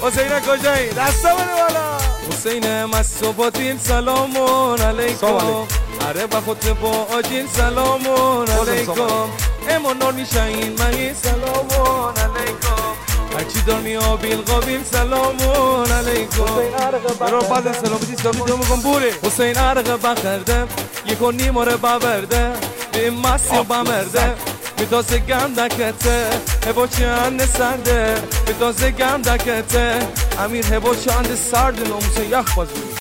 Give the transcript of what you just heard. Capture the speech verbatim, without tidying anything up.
حسین کجایی؟ دستا بده بالا. حسین مصطفی سلامون علیکم. اره بخوت با آجین سلامون علیکم. امانور میشین مهی سلامون علیکم. هرچی دارمی آبیل قابیل سلامون علیکم. برو بعد سلامتی سلامی دو میکن بوری. حسین عرق بخرده یکون نیماره ببرده به مسی و بمرده میتازه گندکته هبا چند سرده میتازه گندکته امیر هبا چند سرده ناموسه یخ بازی